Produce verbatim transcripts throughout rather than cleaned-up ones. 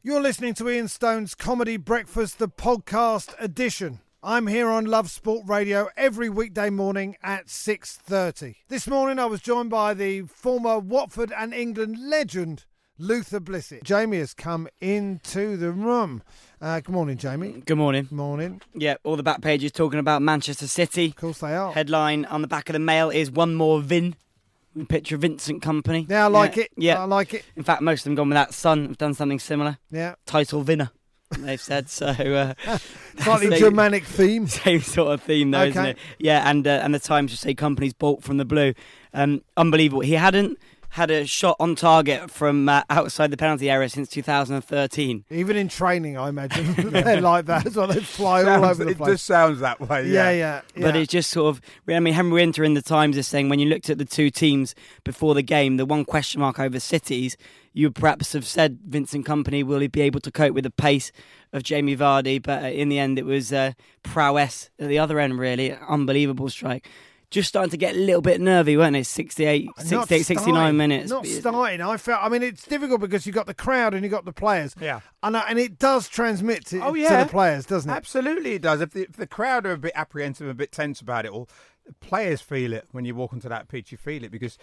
You're listening to Ian Stone's Comedy Breakfast, the podcast edition. I'm here on Love Sport Radio every weekday morning at six thirty. This morning I was joined by the former Watford and England legend, Luther Blissett. Jamie has come into the room. Uh, good morning, Jamie. Good morning. Morning. Yeah, all the back pages talking about Manchester City. Of course they are. Headline on the back of the Mail is one more Vin. Picture of Vincent Kompany. Yeah, I like yeah. it. Yeah, I like it. In fact, most of them gone with that. Son have done something similar. Yeah. Title Vinner, they've said. So uh, slightly same, Germanic theme. Same sort of theme, though, okay. isn't it? Yeah, and uh, and the Times just say Kompany's bolt from the blue. Um, unbelievable. He hadn't had a shot on target from uh, outside the penalty area since two thousand thirteen. Even in training, I imagine. They're like that as well. They fly sounds, all over the place. It just sounds that way, Yeah, yeah. yeah. yeah. But it's just sort of, I mean, Henry Winter in the Times is saying when you looked at the two teams before the game, the one question mark over City's, you would perhaps have said Vincent Kompany, will he be able to cope with the pace of Jamie Vardy? But uh, in the end, it was uh, prowess at the other end, really. Unbelievable strike. Just starting to get a little bit nervy, weren't it? sixty-eight, sixty-eight, sixty-nine minutes. Not starting. I felt. I mean, it's difficult because you've got the crowd and you've got the players. Yeah. And, uh, and it does transmit to, oh, yeah. to the players, doesn't it? Absolutely, it does. If the, if the crowd are a bit apprehensive, a bit tense about it all, the players feel it when you walk onto that pitch. You feel it because.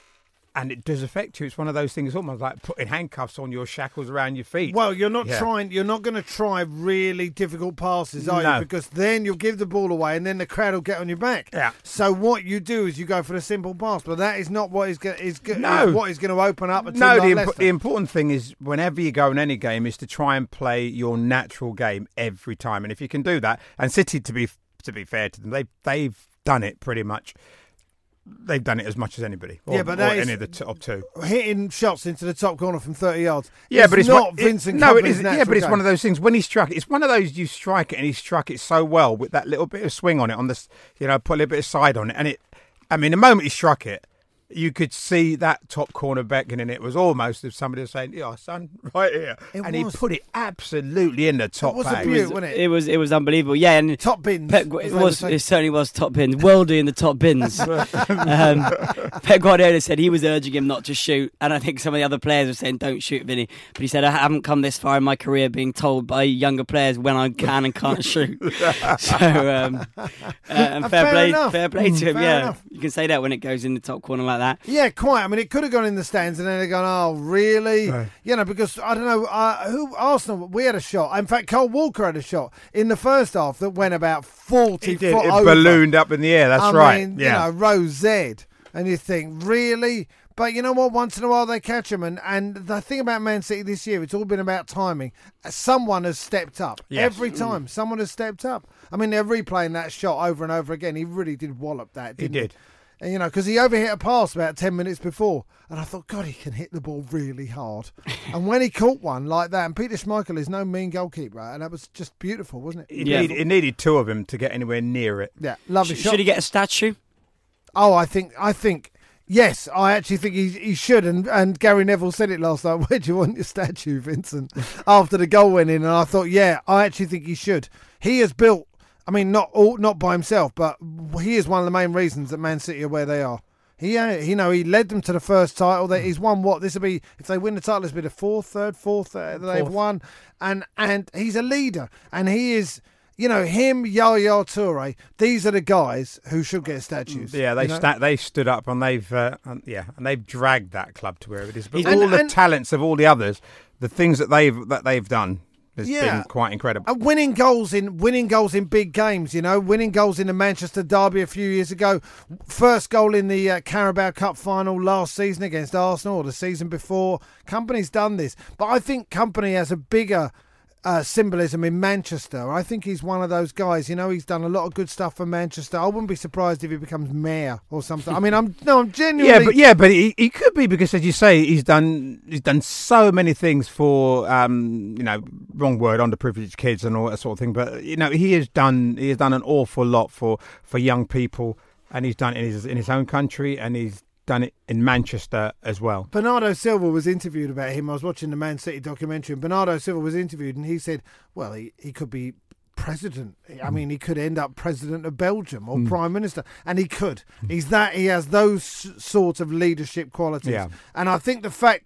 And it does affect you. It's one of those things, almost like putting handcuffs on your shackles around your feet. Well, you're not yeah. trying. You're not going to try really difficult passes, are no. you? Because then you'll give the ball away, and then the crowd will get on your back. Yeah. So what you do is you go for the simple pass, but that is not what is going. Is, no. is what is going to open up a team no. like The, Leicester. imp- the important thing is whenever you go in any game is to try and play your natural game every time, and if you can do that, and City, to be to be fair to them, they they've done it pretty much. They've done it as much as anybody. Or, yeah, but or that any is of the top two. Hitting shots into the top corner from thirty yards. Yeah, it's but it's not one, Vincent. It, no, it Kompany's is. Yeah, natural but it's game. one of those things. When he struck, it's one of those you strike it and he struck it so well with that little bit of swing on it on the, you know, put a little bit of side on it, and it. I mean, the moment he struck it, you could see that top corner beckoning. It was almost as somebody was saying, "Yeah, son, right here," It and was. he put it absolutely in the top It was a bag. beaut, It was, wasn't it? it was it was unbelievable. Yeah, and Top bins. Pep, as it they would was say. it certainly was top bins. Worldy in the top bins. um, Pep Guardiola said he was urging him not to shoot, and I think some of the other players were saying, "Don't shoot, Vinny." But he said, "I haven't come this far in my career being told by younger players when I can and can't shoot." So um, uh, and Uh, fair, fair play, enough. fair play to him. Fair yeah, enough. you can say that when it goes in the top corner like that. Yeah, quite. I mean, it could have gone in the stands, and then they're going, "Oh, really?" Right. You know, because I don't know uh, who Arsenal. We had a shot. In fact, Cole Walker had a shot in the first half that went about forty He did. foot It over. ballooned up in the air. That's I right. mean, yeah. you know, row Z, and you think, really? But you know what? Once in a while they catch them, and, and the thing about Man City this year, it's all been about timing. Someone has stepped up Yes. every time. Someone has stepped up. I mean, they're replaying that shot over and over again. He really did wallop that. He Didn't did. And, you know, because he overhit a pass about ten minutes before. And I thought, God, he can hit the ball really hard. And when he caught one like that, and Peter Schmeichel is no mean goalkeeper, and that was just beautiful, wasn't it? It, Yeah. need, it needed two of him to get anywhere near it. Yeah, lovely Sh- shot. should he get a statue? Oh, I think, I think, yes, I actually think he, he should. And, and Gary Neville said it last night. Where do you want your statue, Vincent? After the goal went in. And I thought, yeah, I actually think he should. He has built, I mean, not all, not by himself, but he is one of the main reasons that Man City are where they are. He, uh, you know, he led them to the first title. They, he's won what? This will be, if they win the title, this will be the fourth, third, fourth uh, that they've Fourth. won. And and he's a leader. And he is, you know, him, Yaya Toure, these are the guys who should get statues. Yeah, they you know? sta- they stood up and they've uh, and, yeah, and they've dragged that club to where it is. But And- all the and- talents of all the others, the things that they've that they've done has Yeah. been quite incredible. And winning goals in winning goals in big games, you know, winning goals in the Manchester derby a few years ago, first goal in the uh, Carabao Cup final last season against Arsenal, or the season before. Company's done this, but I think Company has a bigger uh, symbolism in Manchester. I think he's one of those guys. You know, he's done a lot of good stuff for Manchester. I wouldn't be surprised if he becomes mayor or something. I mean, I'm no, I'm genuinely. Yeah, but yeah, but he, he could be because, as you say, he's done he's done so many things for um, you know, wrong word, underprivileged kids and all that sort of thing. But you know, he has done he has done an awful lot for, for young people, and he's done it in his in his own country, and he's done it in Manchester as well. Bernardo Silva was interviewed about him. I was watching the Man City documentary, and Bernardo Silva was interviewed, and he said, well, he, he could be president. I mean, he could end up president of Belgium or Mm. prime minister, and he could. He's that. He has those s- sorts of leadership qualities. Yeah. And I think the fact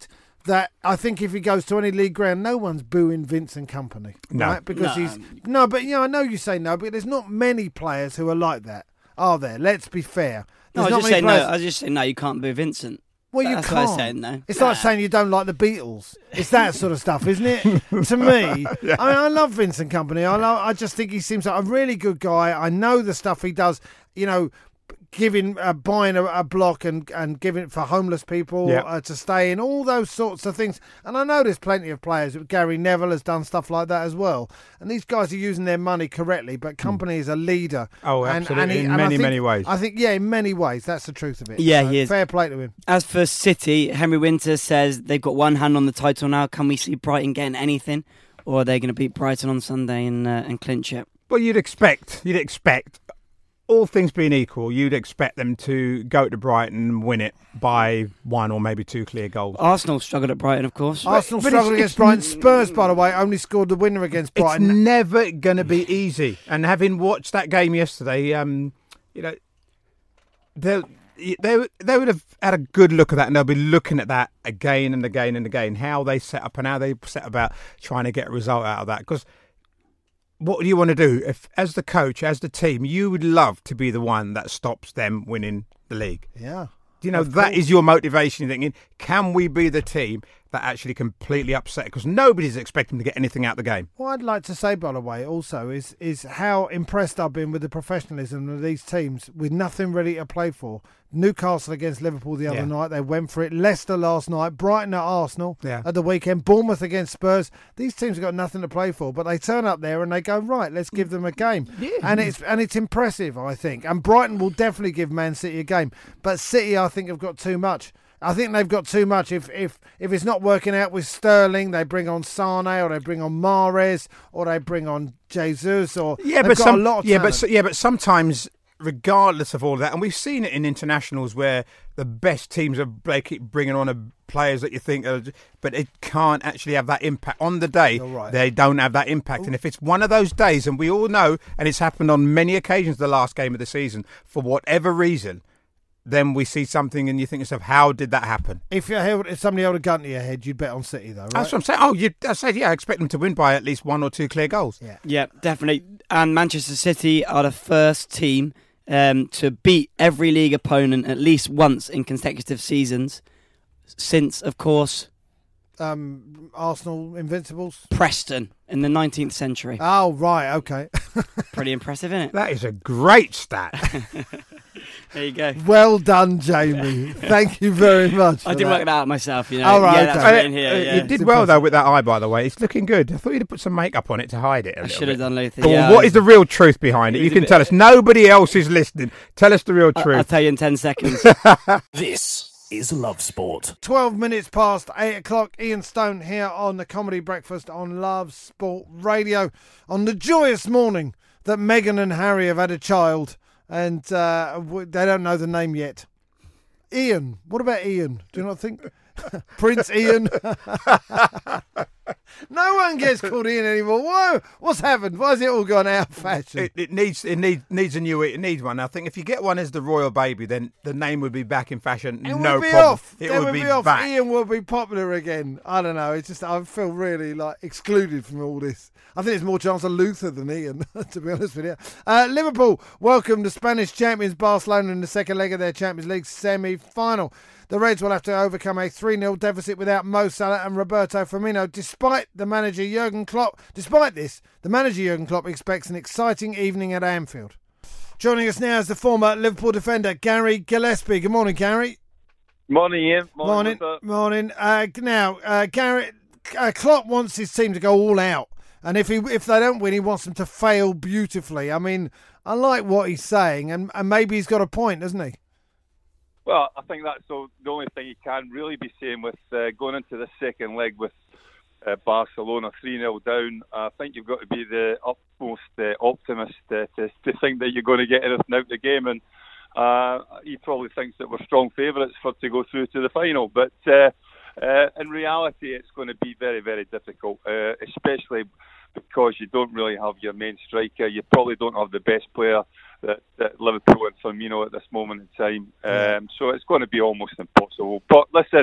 that I think if he goes to any league ground, no one's booing Vincent Kompany, No. right? Because No. he's no, but you know, I know you say no, but there's not many players who are like that, are there? Let's be fair. No, There's I not just many say no. players- I just say no. You can't boo Vincent. Well, you That's can't. what I said, no. It's Nah. like saying you don't like the Beatles. It's that sort of stuff, isn't it? To me, Yeah. I mean, I love Vincent Kompany. I love, I just think he seems like a really good guy. I know the stuff he does. You know, giving, uh, buying a, a block and, and giving it for homeless people Yeah. uh, to stay in, all those sorts of things. And I know there's plenty of players. Gary Neville has done stuff like that as well. And these guys are using their money correctly. But Kompany is a leader. Oh, And- absolutely. and he- in and I many, think- many ways. I think, yeah, in many ways, that's the truth of it. Yeah, So he is. Fair play to him. As for City, Henry Winter says they've got one hand on the title now. Can we see Brighton getting anything? Or are they going to beat Brighton on Sunday and, uh, and clinch it? Well, you'd expect, you'd expect, all things being equal, you'd expect them to go to Brighton and win it by one or maybe two clear goals. Arsenal struggled at Brighton, of course. Arsenal but struggled it's- against it's- Brighton. Spurs, by the way, only scored the winner against It's Brighton. never going to be easy. And having watched that game yesterday, um, you know, they they they would have had a good look at that, and they'll be looking at that again and again and again. How they set up and how they set about trying to get a result out of that. Because what do you want to do if, as the coach, as the team, you would love to be the one that stops them winning the league? Yeah. You know, Of that course. is your motivation. You're thinking, can we be the team that actually completely upset? Because nobody's expecting to get anything out of the game. What I'd like to say, by the way, also is is how impressed I've been with the professionalism of these teams with nothing ready to play for. Newcastle against Liverpool the other Yeah. night, they went for it. Leicester last night, Brighton at Arsenal Yeah. at the weekend, Bournemouth against Spurs. These teams have got nothing to play for, but they turn up there and they go, right, let's give them a game. Yeah. And it's and it's impressive, I think. And Brighton will definitely give Man City a game. But City, I think, have got too much. I think they've got too much. If if if it's not working out with Sterling, they bring on Sane, or they bring on Mahrez, or they bring on Jesus, or Yeah, they've but got some, a lot of yeah, but talent. so- yeah, but sometimes, regardless of all that, and we've seen it in internationals where the best teams are break- bringing on a, players that you think, are, but it can't actually have that impact on the day. You're right. They don't have that impact, and if it's one of those days, and we all know, and it's happened on many occasions, the last game of the season, for whatever reason, then we see something, and you think to yourself, how did that happen? If you held, if somebody held a gun to your head, you'd bet on City, though, right? That's what I'm saying. Oh, you, I said, yeah, I expect them to win by at least one or two clear goals. Yeah. Yeah, definitely. And Manchester City are the first team um, to beat every league opponent at least once in consecutive seasons since, of course, Um, Arsenal Invincibles. Preston in the nineteenth century. Oh, right, okay. Pretty impressive, isn't it? That is a great stat. There you go. Well done, Jamie. Thank you very much. I for didn't that. work that out myself, you know. Oh, right, yeah, okay. that's Uh, written here. Uh, Yeah. You did well though with that eye, by the way. It's looking good. I thought you'd have put some makeup on it to hide it. A I little should have bit. done Luther. Go on, yeah, what I- is the real truth behind it? It You was a can bit- tell us. Nobody else is listening. Tell us the real I- truth. I'll tell you in ten seconds. This is Love Sport. twelve minutes past eight o'clock. Ian Stone here on the Comedy Breakfast on Love Sport Radio on the joyous morning that Meghan and Harry have had a child, and uh, w- they don't know the name yet. Ian. What about Ian? Do you not think? Prince Ian. No one gets called Ian anymore. Whoa, what's happened? Why has it all gone out of fashion? It, it needs it needs needs a new it needs one. I think if you get one as the royal baby, then the name would be back in fashion. It no would be problem. off. It It would, would be, be off. back. Ian will be popular again. I don't know. It's just I feel really like excluded from all this. I think there's more chance of Luther than Ian, to be honest with you. Uh, Liverpool welcome the Spanish champions Barcelona in the second leg of their Champions League semi-final. The Reds will have to overcome a three nil deficit without Mo Salah and Roberto Firmino. Despite the manager Jurgen Klopp, despite this, the manager Jurgen Klopp expects an exciting evening at Anfield. Joining us now is the former Liverpool defender Gary Gillespie. Good morning, Gary. Morning, Ian. Morning, what's up? morning. Uh, now, uh, Gary, uh, Klopp wants his team to go all out, and if he if they don't win, he wants them to fail beautifully. I mean, I like what he's saying, and, and maybe he's got a point, doesn't he? Well, I think that's the, the only thing you can really be saying with uh, going into the second leg with uh, Barcelona three nil down. I think you've got to be the utmost uh, optimist uh, to, to think that you're going to get anything out of the game. And uh, he probably thinks that we're strong favourites for to go through to the final. But uh, uh, in reality, it's going to be very, very difficult, uh, especially because you don't really have your main striker. You probably don't have the best player that, that Liverpool and Firmino at this moment in time. Um, so it's going to be almost impossible. But listen,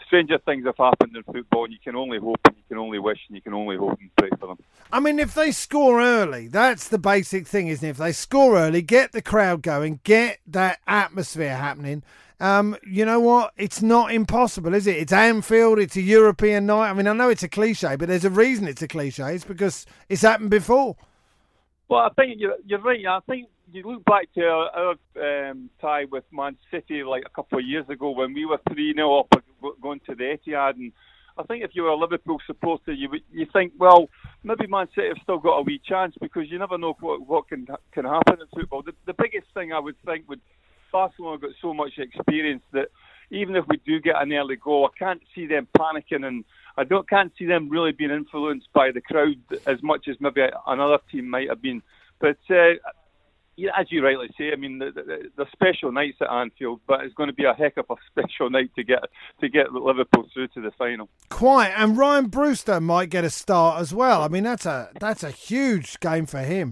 stranger things have happened in football, and you can only hope, and you can only wish, and you can only hope and pray for them. I mean, if they score early, that's the basic thing, isn't it? If they score early, get the crowd going, get that atmosphere happening. Um, you know what? It's not impossible, is it? It's Anfield, it's a European night. I mean, I know it's a cliche, but there's a reason it's a cliche. It's because it's happened before. Well, I think you're, you're right. I think you look back to our, our um, tie with Man City like a couple of years ago when we were three nil up going to the Etihad, and I think if you were a Liverpool supporter, you you think, well, maybe Man City have still got a wee chance, because you never know what, what can can happen in football. The, the biggest thing I would think would Barcelona got so much experience that even if we do get an early goal, I can't see them panicking, and I don't can't see them really being influenced by the crowd as much as maybe another team might have been. But uh, yeah, as you rightly say, I mean, the, the, the special nights at Anfield, but it's going to be a heck of a special night to get to get Liverpool through to the final. Quite, and Ryan Brewster might get a start as well. I mean, that's a that's a huge game for him.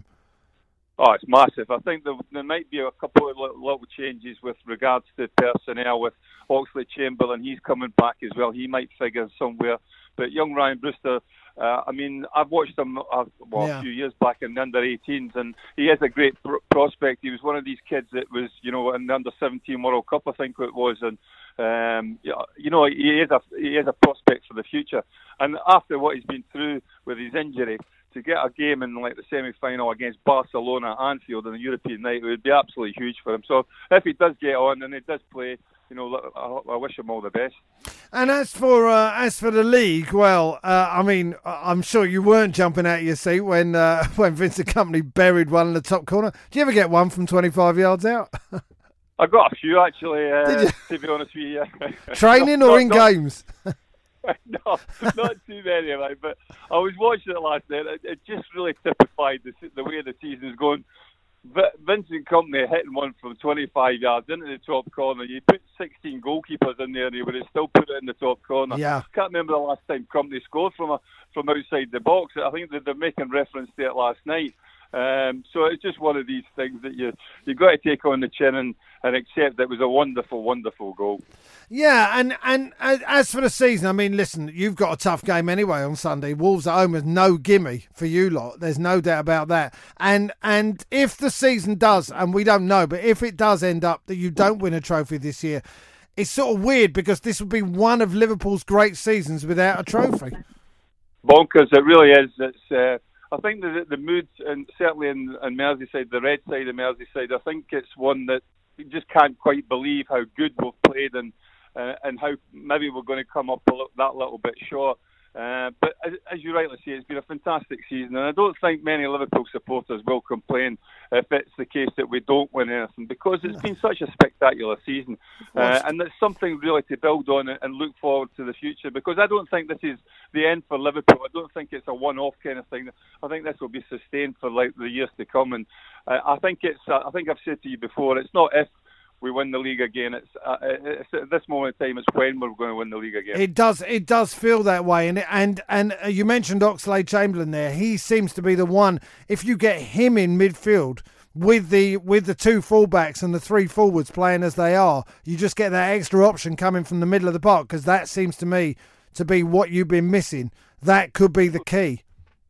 Oh, it's massive. I think there, there might be a couple of little, little changes with regards to personnel with Oxlade-Chamberlain. He's coming back as well. He might figure somewhere. But young Ryan Brewster, uh, I mean, I've watched him uh, well, yeah. a few years back in the under eighteens, and he is a great pr- prospect. He was one of these kids that was, you know, in the under seventeen World Cup, I think it was, and um, you know, he is a he is a prospect for the future. And after what he's been through with his injury, to get a game in like the semi-final against Barcelona at Anfield on a European night, it would be absolutely huge for him. So if he does get on and he does play, you know, I, I wish him all the best. And as for uh, as for the league, well, uh, I mean, I'm sure you weren't jumping out of your seat when uh, when Vincent Kompany buried one in the top corner. Do you ever get one from twenty-five yards out? I got a few actually. Uh, Did you? To be honest with you, Training not, or in not, games? No, not too many, right? But I was watching it last night. It, it just really typified the, the way the season is going. Vincent Kompany hitting one from twenty-five yards into the top corner. You put sixteen goalkeepers in there, and he would have still put it in the top corner. Yeah. Can't remember the last time Kompany scored from a, from outside the box. I think that they're making reference to it last night. Um, so it's just one of these things that you you got to take on the chin and, and accept that it was a wonderful, wonderful goal. Yeah, and, and as for the season, I mean, listen, you've got a tough game anyway on Sunday. Wolves at home is no gimme for you lot. There's no doubt about that. And and if the season does, and we don't know, but if it does end up that you don't win a trophy this year, it's sort of weird because this would be one of Liverpool's great seasons without a trophy. Bonkers, it really is. It's. Uh, I think the the mood, and certainly in, in Merseyside, the red side of Merseyside, I think it's one that you just can't quite believe how good we've played and uh, and how maybe we're going to come up a little, that little bit short. Uh, but as, as you rightly say, it's been a fantastic season, and I don't think many Liverpool supporters will complain if it's the case that we don't win anything, because it's been such a spectacular season, uh, and it's something really to build on and look forward to the future, because I don't think this is the end for Liverpool. I don't think it's a one-off kind of thing. I think this will be sustained for like the years to come, and uh, I think it's. Uh, I think I've said to you before, it's not if we win the league again. It's, uh, it's at this moment in time, it's when we're going to win the league again. It does. It does feel that way. And and and you mentioned Oxlade-Chamberlain there. He seems to be the one. If you get him in midfield with the with the two fullbacks and the three forwards playing as they are, you just get that extra option coming from the middle of the park, because that seems to me to be what you've been missing. That could be the key.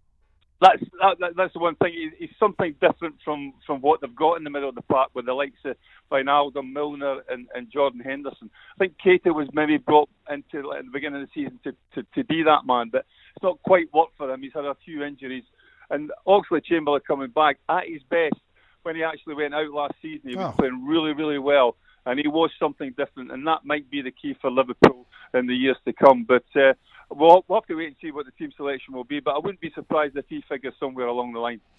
That's that, that's the one thing. He's something different from, from what they've got in the middle of the park with the likes of Wijnaldum, Milner, and, and Jordan Henderson. I think Keita was maybe brought into at the beginning of the season to, to, to be that man, but it's not quite worked for him. He's had a few injuries, and Oxlade-Chamberlain coming back at his best when he actually went out last season. He was oh. playing really, really well, and he was something different, and that might be the key for Liverpool in the years to come. But uh, We'll, we'll have to wait and see what the team selection will be, but I wouldn't be surprised if he figures somewhere along the line.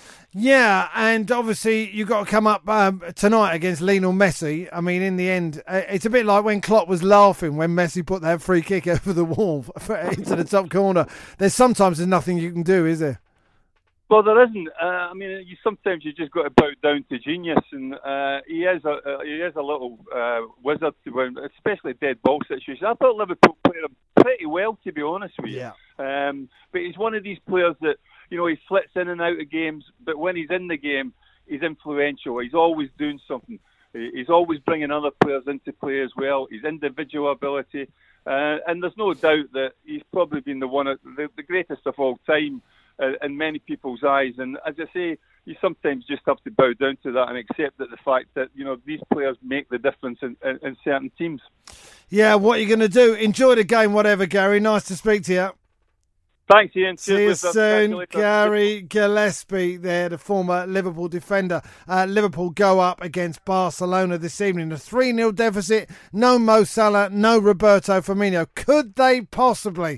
Yeah, and obviously you've got to come up um, tonight against Lionel Messi. I mean, in the end, it's a bit like when Klopp was laughing when Messi put that free kick over the wall into the top corner. There's sometimes there's nothing you can do, is there? Well, there isn't. Uh, I mean, you sometimes you just got to bow down to genius, and uh, he is a uh, he is a little uh, wizard, when, especially dead ball situations. I thought Liverpool played him pretty well, to be honest with you. Yeah. Um, but he's one of these players that, you know, he flits in and out of games, but when he's in the game, he's influential. He's always doing something. He's always bringing other players into play as well. His individual ability, Uh, and there's no doubt that he's probably been the one, of, the, the greatest of all time uh, in many people's eyes. And as I say, you sometimes just have to bow down to that and accept that the fact that, you know, these players make the difference in, in, in certain teams. Yeah, what are you going to do? Enjoy the game, whatever, Gary. Nice to speak to you. Thanks, Ian. See you Cheers, soon, Gary Gillespie there, the former Liverpool defender. Uh, Liverpool go up against Barcelona this evening. A three nil deficit, no Mo Salah, no Roberto Firmino. Could they possibly?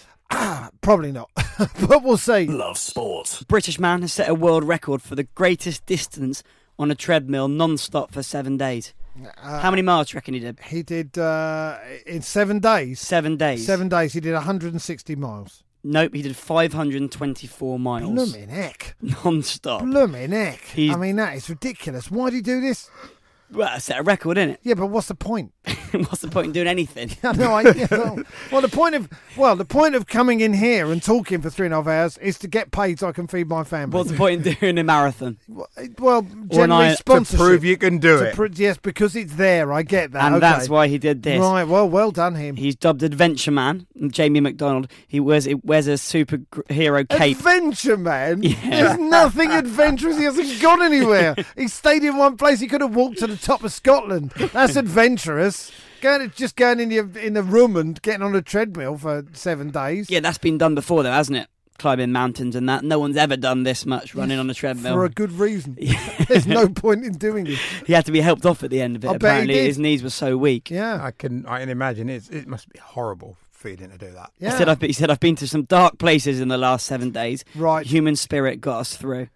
Ah, probably not, but we'll see. Love Sport. British man has set a world record for the greatest distance on a treadmill non-stop for seven days. Uh, How many miles do you reckon he did? He did, uh, in seven days. Seven days. Seven days, he did one hundred sixty miles. Nope, he did five hundred twenty-four miles. Blooming heck. Non-stop. Blooming heck. He's- I mean, that is ridiculous. Why do you do this? Well, that's set a record, isn't it? Yeah, but what's the point? What's the point in doing anything? I know. I, yeah, well, well, the point of well, the point of coming in here and talking for three and a half hours is to get paid so I can feed my family. What's the point in doing a marathon? Well, generally I- to To sponsorship. prove you can do To it. pro- yes, because it's there. I get that. And okay. that's why he did this. Right. Well, well done him. He's dubbed Adventure Man. Jamie McDonald. He wears he wears a superhero cape. Adventure man. Yeah. There's nothing adventurous. He hasn't gone anywhere. He stayed in one place. He could have walked to the top of Scotland. That's adventurous. Going just going in your in the room and getting on a treadmill for seven days. Yeah, that's been done before, though, hasn't it? Climbing mountains and that. No one's ever done this much running on a treadmill. For a good reason. There's no point in doing this. He had to be helped off at the end of it. I bet he Apparently, did. his knees were so weak. Yeah. I can I can imagine it's, it must be horrible feeling to do that. Yeah. He said, I've been, he said, I've been to some dark places in the last seven days. Right. Human spirit got us through.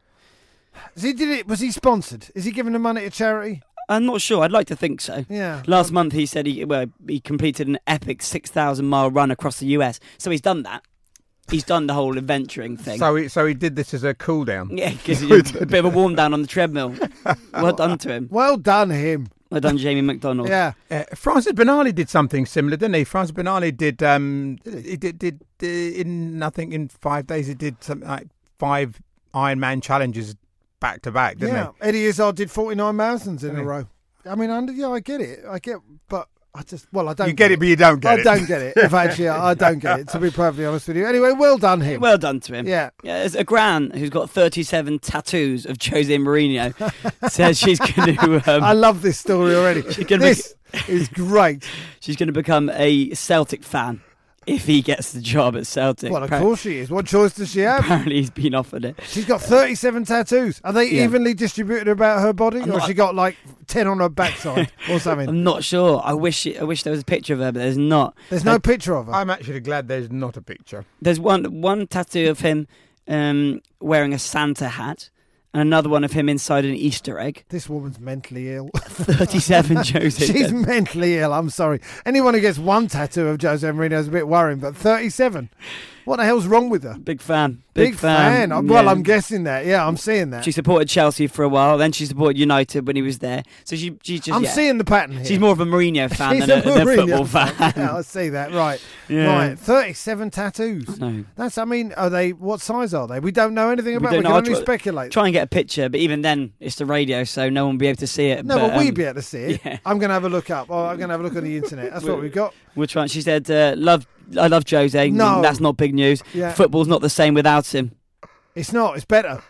Is he did it? Was he sponsored? Is he giving the money to charity? I'm not sure. I'd like to think so. Yeah. Last month, he said he well he completed an epic six thousand mile run across the U S. So he's done that. He's done the whole adventuring thing. So he, so he did this as a cool down. Yeah, because he's a bit of a warm down on the treadmill. Well done to him. Well done him. Well done, Jamie McDonald. Yeah. Uh, Francis Benali did something similar, didn't he? Francis Benali did. Um, he did did uh, in nothing in five days. He did something like five Ironman challenges back to back, didn't Yeah. Eddie Izzard did forty-nine marathons in Didn't a he? row. I mean, under, yeah, I get it. I get, but I just, well, I he? don't. You get it, but you don't get I it. don't get it. If actually, I don't get it. To be perfectly honest with you. Anyway, well done him. Well done to him. Yeah. Yeah, there's a gran who's got thirty-seven tattoos of Jose Mourinho says she's going to um, I love this story already. gonna This is great. she's going to become a Celtic fan if he gets the job at Celtic. Well, of Appar- course she is. What choice does she have? Apparently, he's been offered it. She's got thirty-seven tattoos. Are they Yeah. evenly distributed about her body, or not- has she got like ten on her backside or something? I'm not sure. I wish it, I wish there was a picture of her, but there's not. There's no picture of her. I'm actually glad there's not a picture. There's one one tattoo of him um, wearing a Santa hat, and another one of him inside an Easter egg. This woman's mentally ill. thirty-seven Jose. She's mentally ill. I'm sorry. Anyone who gets one tattoo of Jose Mourinho is a bit worrying, but thirty-seven. What the hell's wrong with her? Big fan. Big, fan. Well, yeah. I'm guessing that. Yeah, I'm seeing that. She supported Chelsea for a while, then she supported United when he was there. So she, she just. I'm yeah. seeing the pattern here. She's more of a Mourinho fan She's than a a, than a Mourinho football fan. Yeah, I see that. Right. Yeah. Right. thirty-seven tattoos. No. That's, I mean, are they, what size are they? We don't know anything We about don't them. We know. can I'll only try- speculate. Try and get a picture, but even then, it's the radio, so no one will be able to see it. No, but, but we'd um, be able to see it. yeah. I'm going to have a look up. Oh, I'm going to have a look on the internet. That's what we've got. We'll try. She said, uh, "Love, I love Jose. No. That's not big news. Yeah. Football's not the same without him." It's not. It's better.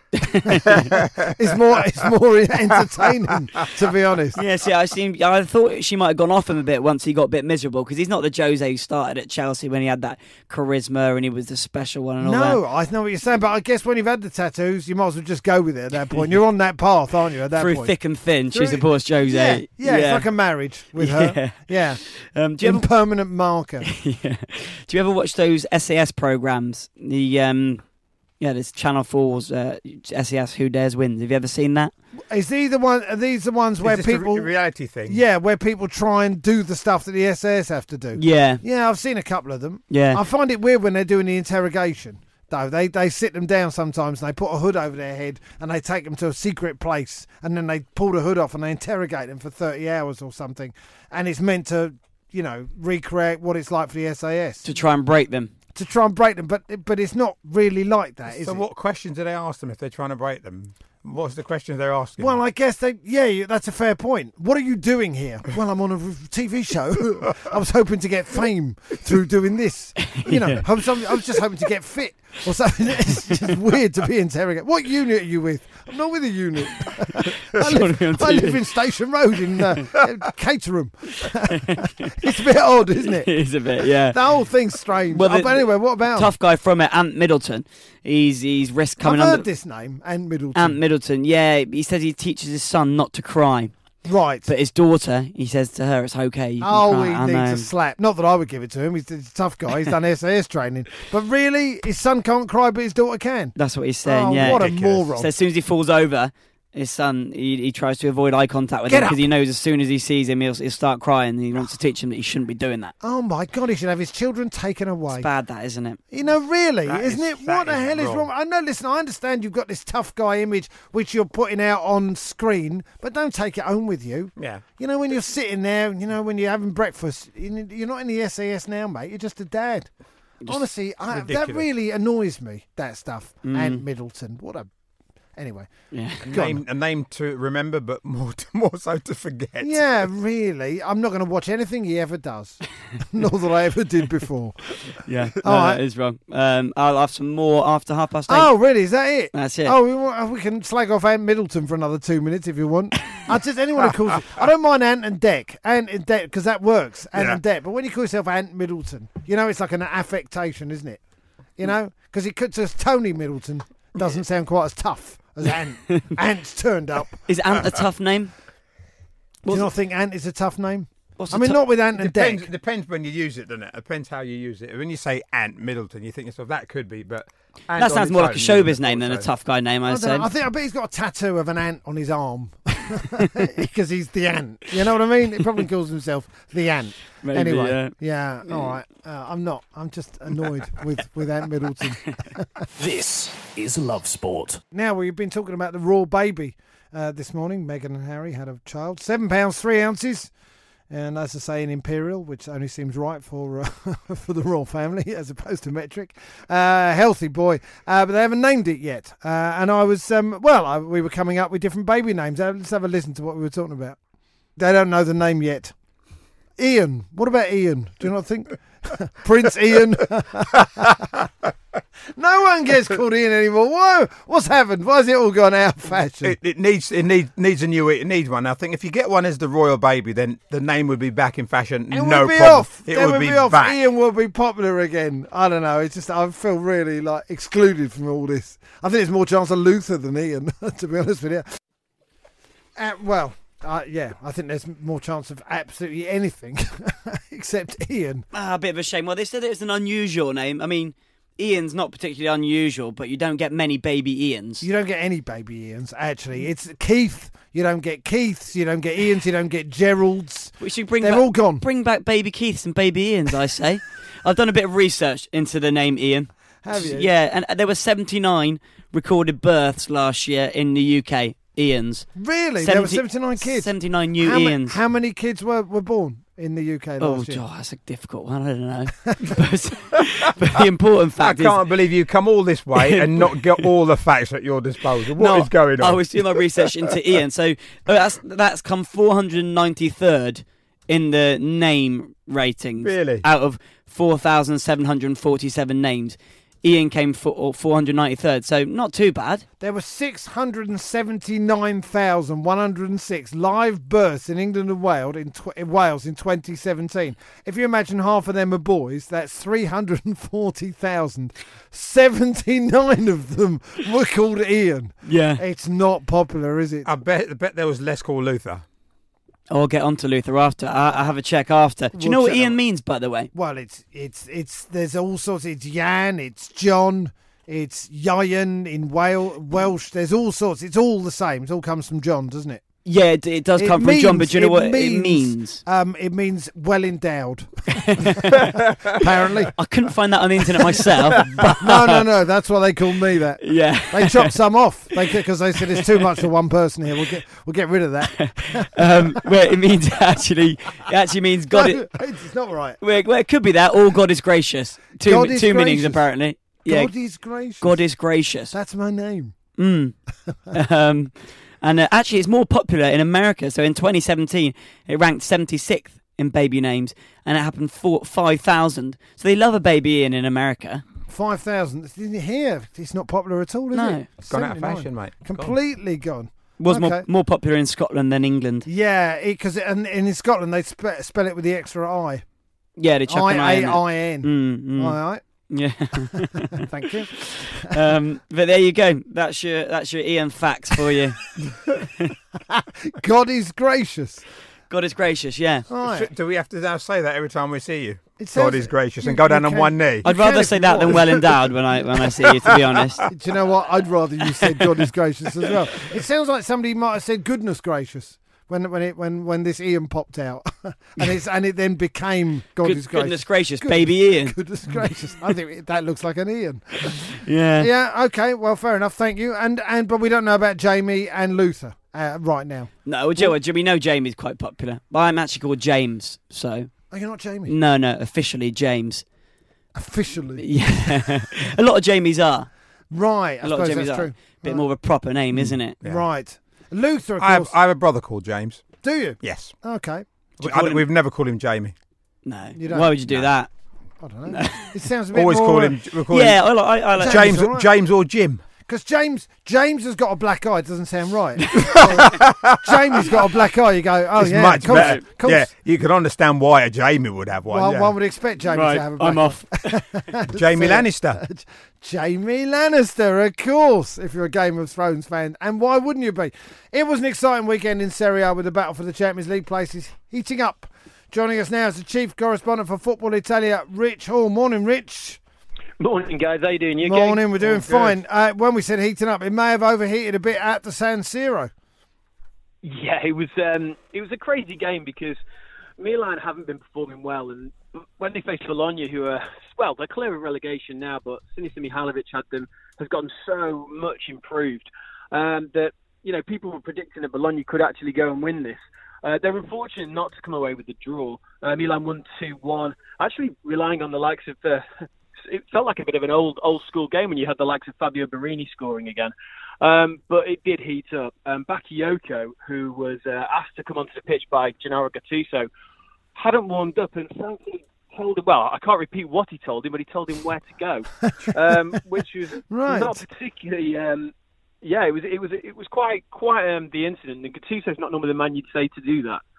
it's more. It's more entertaining, to be honest. Yeah, see, I seem, I thought she might have gone off him a bit once he got a bit miserable because he's not the Jose who started at Chelsea when he had that charisma and he was the special one and all No, that. I know what you're saying, but I guess when you've had the tattoos, you might as well just go with it at that point. You're on that path, aren't you? At that Through point, thick and thin, she Through- supports Jose. yeah, yeah, it's like a marriage with her. Yeah, Um, do you ever, impermanent marker. yeah. Do you ever watch those S A S programs? The um, yeah, this Channel four's uh, S A S Who Dares Wins. Have you ever seen that? Is these the one? Are these the ones where Is this a people? re- reality thing? Yeah, where people try and do the stuff that the S A S have to do. Yeah, Yeah, I've seen a couple of them. yeah. I find it weird when they're doing the interrogation. Though they they sit them down sometimes and they put a hood over their head and they take them to a secret place and then they pull the hood off and they interrogate them for thirty hours or something, and it's meant to, you know, recreate what it's like for the S A S To try and break them. to try and break them, but but it's not really like that, is So it? what questions do they ask them if they're trying to break them? What's the question they're asking? Well, I guess they. Yeah, you- that's a fair point. What are you doing here? Well, I'm on a r- T V show. I was hoping to get fame through doing this. You know, Yeah. I, was, I was just hoping to get fit or something. It's just weird to be interrogated. What unit are you with? I'm not with a unit. I, live, on I T V. live in Station Road in uh, Caterham. It's a bit odd, isn't it? It is a bit, yeah. The whole thing's strange. Well, Oh, the- but anyway, what about Tough guy from it, Ant Middleton. He's he's risked I've coming heard under. this name, Ant Middleton. Ant Middleton, yeah. He says he teaches his son not to cry, right. but his daughter, he says to her, it's okay. You can Oh, cry. he I needs know. a slap. Not that I would give it to him. He's a tough guy. He's done S A S training. But really, his son can't cry, but his daughter can. That's what he's saying. Oh, yeah. what a Ridiculous. moron. So as soon as he falls over, his son, he, he tries to avoid eye contact with Get him up. because he knows as soon as he sees him, he'll, he'll start crying. And he wants to teach him that he shouldn't be doing that. Oh, my God. He should have his children taken away. It's bad, that, isn't it? You know, really, That isn't is- it? What that the is hell is wrong. wrong? I know, listen, I understand you've got this tough guy image which you're putting out on screen, but don't take it home with you. Yeah. You know, when you're sitting there, you know, when you're having breakfast, you- you're not in the S A S now, mate. You're just a dad. Honestly, I, that ridiculous. really annoys me, that stuff. Mm. Ant Middleton. What a... Anyway. Yeah. Go on. Name, a name to remember, but more to, more so to forget. Yeah, really. I'm not going to watch anything he ever does. Not that I ever did before. Yeah. No, All right. that is wrong. Um, I'll have some more after half past eight. Oh, really? Is that it? That's it. Oh, we, wa- we can slag off Ant Middleton for another two minutes if you want. I just anyone who calls it. I don't mind Ant and Dec, Ant and Dec, because that works. Ant Yeah. and Dec. But when you call yourself Ant Middleton, you know it's like an affectation, isn't it? You know, because it could just Tony Middleton doesn't sound quite as tough as Ant. Ant's turned up. Is Ant a tough name? Do you not think Ant is a tough name? What's I a mean, tou- not with Ant and Depends, Dec. depends when you use it, doesn't it? Depends how you use it. When you say Ant Middleton, you think yourself that could be, but Ant That on sounds its more like a own, showbiz yeah, name than a also. tough guy name, I, I don't said. know. I think I bet he's got a tattoo of an ant on his arm because he's the ant. You know what I mean? He probably calls himself the ant. Maybe, anyway, yeah. yeah, all right. Uh, I'm not. I'm just annoyed with with Ant Middleton. This is Love Sport. Now we've been talking about the raw baby uh, this morning. Meghan and Harry had a child, seven pounds three ounces. And as I say, in imperial, which only seems right for uh, for the royal family as opposed to metric. Uh, healthy boy, uh, but they haven't named it yet. Uh, and I was, um, well, I, we were coming up with different baby names. Uh, Let's have a listen to what we were talking about. They don't know the name yet. Ian. What about Ian? Do you not think? Prince Ian. No one gets called Ian anymore. Whoa, what's happened? Why has it all gone out of fashion? It, it needs it needs needs a new it needs one. I think if you get one as the royal baby, then the name would be back in fashion. It no would be problem. off. It It would, would be, be off. back. Ian will be popular again. I don't know. It's just I feel really like excluded from all this. I think there's more chance of Luther than Ian, to be honest with you. Uh, well, uh, yeah, I think there's more chance of absolutely anything except Ian. Ah, a bit of a shame. Well, they said it was an unusual name. I mean, Ian's not particularly unusual, but you don't get many baby Ians. You don't get any baby Ians, actually. It's Keith. You don't get Keiths. You don't get Ians. You don't get Geralds. We should bring They're back, all gone. Bring back baby Keiths and baby Ians, I say. I've done a bit of research into the name Ian. Have you? Yeah, and there were seventy-nine recorded births last year in the U K. Ians. Really? There were seventy-nine kids. seventy-nine new how, ma- Ians. how many kids were, were born in the U K Oh, last year? God, that's a difficult one. I don't know. but, but the important I fact is, can't believe you come all this way and not get all the facts at your disposal. What is No, going on? I was doing my research into Ian, so oh, that's that's come four hundred ninety-third in the name ratings. Really? Out of four thousand seven hundred forty-seven names, Ian came for four hundred ninety-third, so not too bad. There were six hundred seventy-nine thousand one hundred six live births in England and Wales in, tw- in Wales in twenty seventeen. If you imagine half of them are boys, that's three hundred forty thousand. seventy-nine of them were called Ian. Yeah. It's not popular, is it? I bet, I bet there was less called Luther. I'll get on to Luther after. I, I have a check after. Do you We'll know what check Ian that. means, by the way? Well, it's it's it's there's all sorts. It's Jan, it's John, it's Ian in Wales, Welsh. There's all sorts. It's all the same. It all comes from John, doesn't it? Yeah, it, it does It come from John, but means- do you know it what it means- means? Um, it means well endowed. Apparently, I couldn't find that on the internet myself. but no, no, no. That's why they call me that. Yeah. They chopped some off because they said it's too much for one person here. We'll get we'll get rid of that. um, where it means actually, it actually means God. No, It, it's not right. where, where it could be that, or God is gracious. Two, God is two meanings gracious. apparently. Yeah, God is gracious. God is gracious. That's my name. Mm. um, and uh, actually, it's more popular in America. So in twenty seventeen, it ranked seventy-sixth in baby names, and it happened for five thousand. So they love a baby Ian in America. five thousand. Here, it's not popular at all, is No. it? It's gone out of seventy-nine. fashion, mate. Completely gone. Was Okay. more more popular in Scotland than England. Yeah, because and, and in Scotland they spe- spell it with the extra I. Yeah, they chuck an I I in A it. I N. Mm, mm. Aye, Yeah. aye. Thank you. um, but there you go. That's your that's your Ian facts for you. God is gracious. God is gracious. Yeah. Right. Do we have to now say that every time we see you? It God sounds- is gracious, you- and go you down on can- one knee. I'd can rather if say you that than want. well endowed when I when I see you. To be honest. Do you know what? I'd rather you said God is gracious as well. It sounds like somebody might have said goodness gracious when when it when when this Ian popped out, and it's and it then became God Good, is gracious. goodness gracious, Good- baby Ian. Goodness gracious. I think it- that looks like an Ian. Yeah. Yeah. Okay. Well, fair enough. Thank you. And and but we don't know about Jamie and Luther uh, right now. No, well, Joe, we know Jamie's quite popular. But I'm actually called James, so Oh, you're not Jamie. no, no, officially James. Officially. Yeah. A lot of Jamies are. Right. I A lot of suppose Jamies that's are. true. Bit Right. more of a proper name, isn't it? Yeah. Right. Luther, of I have, course. I have a brother called James. Do you? Yes. Okay. Do you We, call I, him- we've never called him Jamie. No. You don't? Why would you do No. that? I don't know. It sounds a bit Always more. call him. We'll call Yeah, him I, like- I, I like James James, is all right. James or Jim. Because James, James has got a black eye. It doesn't sound right. Jamie's got a black eye. You go, oh it's yeah, much of course, better. of course. Yeah, you can understand why a Jamie would have one. Well, yeah. one would expect Jamie Right, to have a black I'm eye. off. Jamie Fair. Lannister. Jamie Lannister, of course, if you're a Game of Thrones fan. And why wouldn't you be? It was an exciting weekend in Serie A with the battle for the Champions League places heating up. Joining us now is the chief correspondent for Football Italia, Rich Hall. Morning, Rich. Morning, guys. How you doing? You okay? Morning, we're doing All good. fine. Uh, when we said heating up, it may have overheated a bit at the San Siro. Yeah, it was. Um, it was a crazy game because Milan haven't been performing well, and when they faced Bologna, who are well, they're clear of relegation now, but Sinisa Mihajlovic had them has gotten so much improved um, that you know people were predicting that Bologna could actually go and win this. Uh, they're unfortunate not to come away with the draw. Uh, Milan won two one, actually relying on the likes of. Uh, It felt like a bit of an old old school game when you had the likes of Fabio Barini scoring again. Um, but it did heat up. Um, Bakayoko, who was uh, asked to come onto the pitch by Gennaro Gattuso, hadn't warmed up and frankly told him, well, I can't repeat what he told him, but he told him where to go, um, which was Right. not particularly... Um, yeah, it was it was it was quite quite um, the incident. And Gattuso's not normally the man you'd say to do that.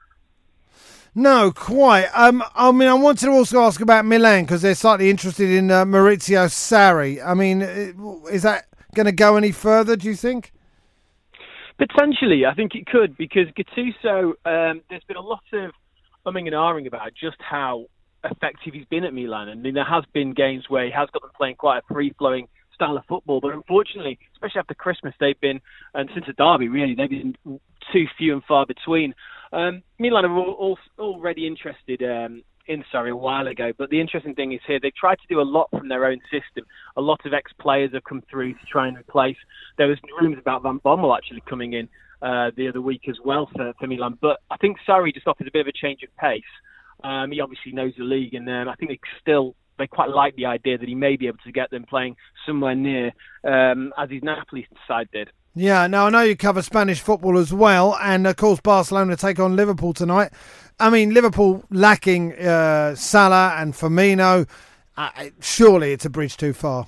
No, quite. Um, I mean, I wanted to also ask about Milan because they're slightly interested in uh, Maurizio Sarri. I mean, is that going to go any further, do you think? Potentially, I think it could, because Gattuso, um, there's been a lot of umming and ahhing about just how effective he's been at Milan. I mean, there has been games where he has got them playing quite a free-flowing style of football, but unfortunately, especially after Christmas, they've been, and since the derby, really, they've been too few and far between. Um, Milan are all, all, already interested um, in Sarri a while ago, but the interesting thing is here, they tried to do a lot from their own system. A lot of ex-players have come through to try and replace. There was rumours about Van Bommel actually coming in uh, the other week as well for, for Milan, but I think Sarri just offers a bit of a change of pace. Um, he obviously knows the league, and um, I think they still they quite like the idea that he may be able to get them playing somewhere near um, as his Napoli side did. Yeah, now I know you cover Spanish football as well, and of course Barcelona take on Liverpool tonight. I mean, Liverpool lacking uh, Salah and Firmino, uh, surely it's a bridge too far.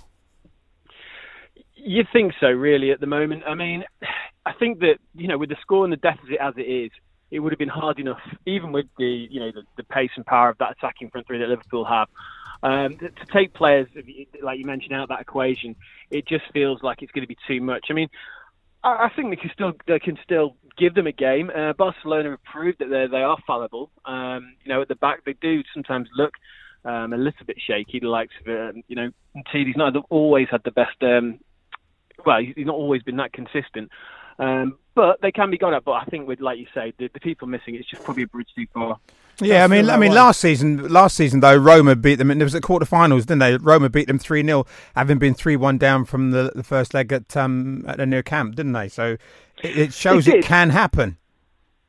You think so, really, at the moment. I mean, I think that, you know, with the score and the deficit as it is, it would have been hard enough, even with the, you know, the, the pace and power of that attacking front three that Liverpool have, um, to, to take players, like you mentioned, out of that equation. It just feels like it's going to be too much. I mean, I think they can still they can still give them a game. Uh, Barcelona have proved that they they are fallible. Um, you know, at the back they do sometimes look um, a little bit shaky. The likes of uh, you know, He's not always had the best. Um, well, he's not always been that consistent. Um, but they can be got at. But I think with, like you say, the, the people missing, it's just probably a bridge too far. Yeah, I mean, I mean, last season, last season though, Roma beat them, and it was at quarterfinals, didn't they? Roma beat them three nil, having been three one down from the, the first leg at um at the near camp, didn't they? So it, it shows They it did. can happen.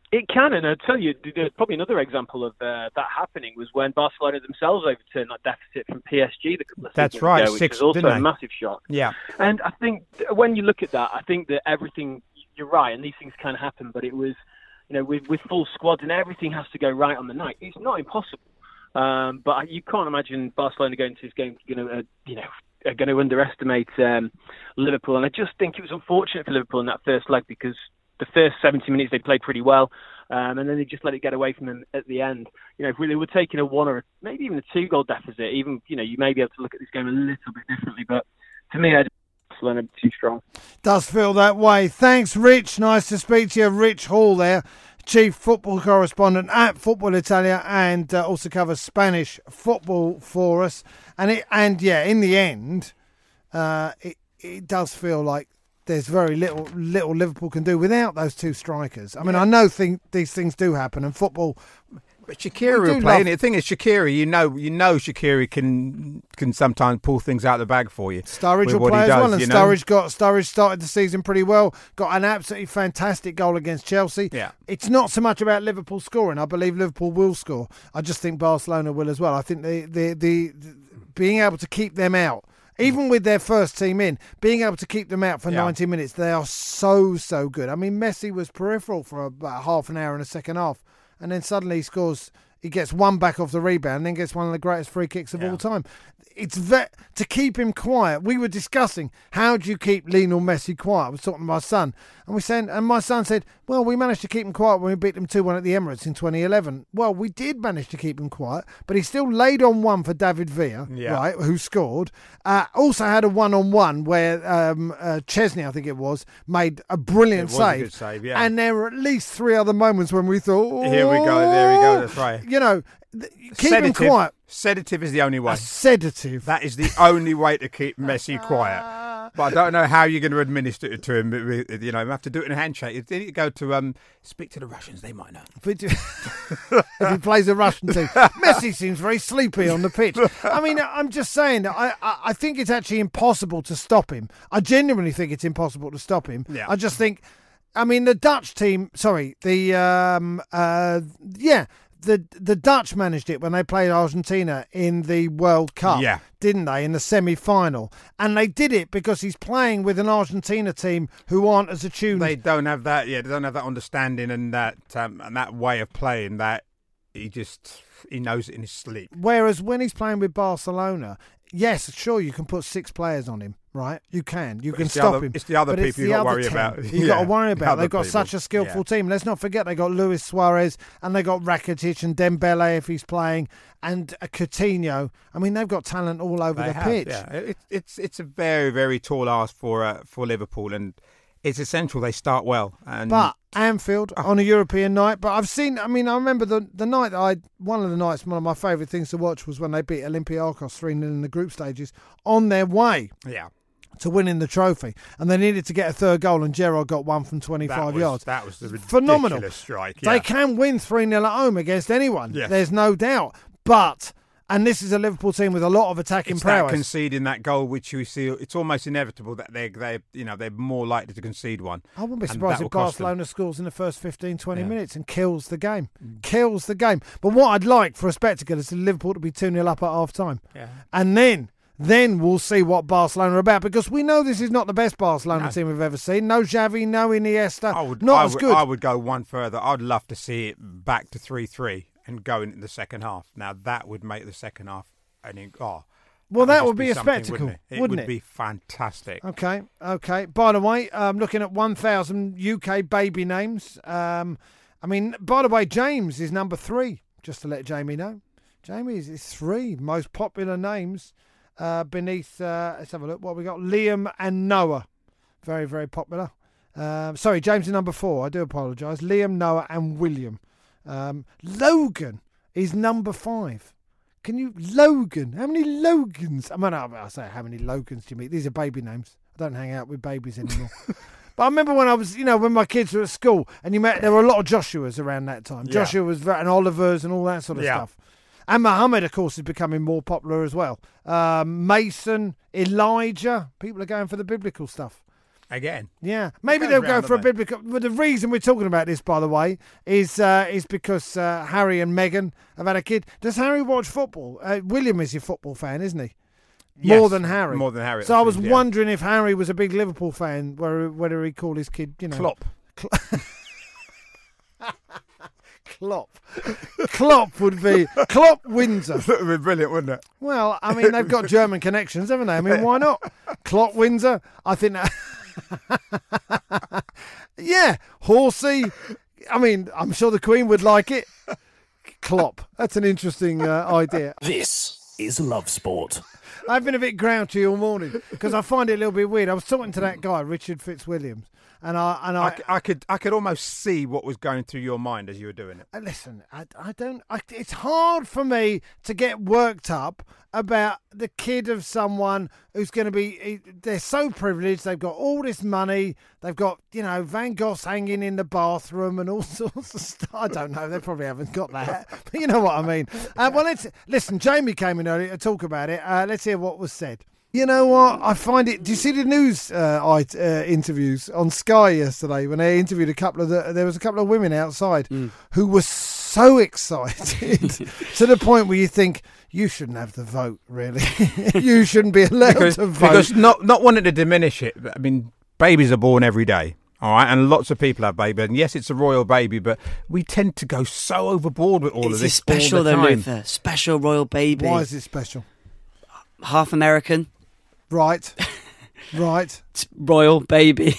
It can, and I'll tell you, there's probably another example of uh, that happening was when Barcelona themselves overturned that deficit from P S G the couple of That's seasons right, ago, which six, was also didn't a they? massive shock. Yeah. And I think when you look at that, I think that everything, you're right, and these things can happen, but it was, you know, with, with full squads and everything has to go right on the night. It's not impossible, um, but you can't imagine Barcelona going to this game, you know, uh, you know, are going to underestimate um, Liverpool. And I just think it was unfortunate for Liverpool in that first leg because the first seventy minutes they played pretty well, um, and then they just let it get away from them at the end. You know, if we were taking a one or a, maybe even a two-goal deficit, even, you know, you may be able to look at this game a little bit differently. But to me, I just Barcelona too strong. Does feel that way. Thanks, Rich. Nice to speak to you. Rich Hall there, Chief Football Correspondent at Football Italia, and uh, also covers Spanish football for us. And it, and yeah, in the end, uh, it it does feel like there's very little little Liverpool can do without those two strikers. I mean, Yeah. I know think these things do happen, and football. But Shaqiri We do will play. love- And the thing is, Shaqiri, you know, you know, Shaqiri can can sometimes pull things out of the bag for you. Sturridge with will what play he as does, well, and you know? Sturridge got Sturridge started the season pretty well. Got an absolutely fantastic goal against Chelsea. Yeah. It's not so much about Liverpool scoring. I believe Liverpool will score. I just think Barcelona will as well. I think the the the, the being able to keep them out, even with their first team in, being able to keep them out for Yeah. ninety minutes, they are so so good. I mean, Messi was peripheral for about half an hour in the second half, and then suddenly he scores. He gets one back off the rebound and then gets one of the greatest free kicks of Yeah. all time. It's ve- to keep him quiet. We were discussing how do you keep Lionel Messi quiet. I was talking to my son, and we said, and my son said, "Well, we managed to keep him quiet when we beat them two one at the Emirates in twenty eleven." Well, we did manage to keep him quiet, but he still laid on one for David Villa, Yeah. right, who scored. Uh, also had a one-on-one where um, uh, Chesney, I think it was, made a brilliant It was a save. good save, yeah. And there were at least three other moments when we thought, oh, Here we go, there we go, that's right. You know, th- keep Sedative, him quiet. Sedative is the only way. A sedative. That is the only way to keep Messi quiet. But I don't know how you're going to administer it to him. But we- You know, you have to do it in a handshake. If you go to um, speak to the Russians, they might know. If it- if he plays a Russian team, Messi seems very sleepy on the pitch. I mean, I'm just saying that I, I, I think it's actually impossible to stop him. I genuinely think it's impossible to stop him. Yeah. I just think, I mean, the Dutch team. Sorry, the um, uh, yeah. The the Dutch managed it when they played Argentina in the World Cup, Yeah. didn't they, in the semi-final? And they did it because he's playing with an Argentina team who aren't as attuned. They don't have that. Yeah, they don't have that understanding and that um, and that way of playing. That he just he knows it in his sleep. Whereas when he's playing with Barcelona, yes, sure, you can put six players on him, right? You can. You But can it's the stop other- him. it's the other But people the you've got to other worry ten about. You've Yeah, got to worry the about. other They've got people. such a skillful Yeah. team. Let's not forget they got Luis Suarez and they got Rakitic and Dembele if he's playing and uh, Coutinho. I mean, they've got talent all over They the have, pitch. Yeah, it, it's it's a very very tall ask for uh, for Liverpool, and it's essential they start well. And But Anfield Oh. on a European night. But I've seen, I mean, I remember the the night that I, one of the nights, one of my favourite things to watch was when they beat Olympiacos three nil in the group stages on their way yeah, to winning the trophy. And they needed to get a third goal, and Gerrard got one from that twenty-five was, yards. That was the ridiculous Phenomenal. strike. They Yeah. can win three nil at home against anyone. Yes. There's no doubt. But, and this is a Liverpool team with a lot of attacking It's that prowess. conceding that goal, which you see, it's almost inevitable that they they you know they're more likely to concede one. I wouldn't be and surprised that if will cost them. Barcelona scores in the first fifteen, twenty Yeah. minutes and kills the game. Kills the game. But what I'd like for a spectacle is for Liverpool to be two nil up at half time. Yeah. And then, then we'll see what Barcelona are about, because we know this is not the best Barcelona No. team we've ever seen. No Xavi, no Iniesta. I would not I as would, good. I would go one further. I'd love to see it back to three three and go into the second half. Now that would make the second half an in- oh. well, that just would be a something, spectacle, wouldn't it? It wouldn't would it? be fantastic. Okay, okay. By the way, I'm looking at one thousand U K baby names. Um, I mean, by the way, James is number three, just to let Jamie know. Jamie is, is three most popular names uh, beneath, uh, let's have a look, what we got? Liam and Noah. Very, very popular. Um, sorry, James is number four. I do apologise. Liam, Noah and William. Um, Logan is number five. Can you, Logan? How many Logans? I mean, I, I say, how many Logans do you meet? These are baby names. I don't hang out with babies anymore. But I remember when I was, you know, when my kids were at school, and you met, there were a lot of Joshuas around that time. Yeah. Joshua was ve- and Olivers and all that sort of Yeah. stuff. And Mohammed, of course, is becoming more popular as well. Um, Mason, Elijah, people are going for the biblical stuff. Again. Yeah, maybe goes they'll go round, for a don't biblical. But the reason we're talking about this, by the way, is uh, is because uh, Harry and Meghan have had a kid. Does Harry watch football? Uh, William is your football fan, isn't he? Yes, More than Harry. More than Harry. So I was yeah. wondering if Harry was a big Liverpool fan, whether whether he called his kid, you know, Klopp. Klopp. Klopp would be Klopp Windsor. That would be brilliant, wouldn't it? Well, I mean, they've got German connections, haven't they? I mean, why not? Klopp Windsor. I think that. Yeah, Horsey. I mean, I'm sure the Queen would like it. Klopp. That's an interesting uh, idea. This is Love Sport. I've been a bit grouchy all morning because I find it a little bit weird. I was talking to that guy, Richard Fitzwilliams, and I and I, I, c- I could I could almost see what was going through your mind as you were doing it. Uh, Listen, I, I don't. I, it's hard for me to get worked up about the kid of someone who's going to be. They're so privileged. They've got all this money. They've got, you know, Van Goghs hanging in the bathroom and all sorts of stuff. I don't know. They probably haven't got that, but you know what I mean. Uh, well, let's listen. Jamie came in earlier to talk about it. Uh, let's hear what was said. You know what? I find it. Do you see the news uh, I, uh, interviews on Sky yesterday when they interviewed a couple of the? There was a couple of women outside mm. who were so excited to the point where you think you shouldn't have the vote. Really, you shouldn't be allowed because, to vote. Because not not wanting to diminish it. But, I mean, babies are born every day. All right, and lots of people have babies, and yes, it's a royal baby, but we tend to go so overboard with all it's of this. Special all the though, time. Luther. Special royal baby. Why is it special? Half American. Right, right. It's royal baby.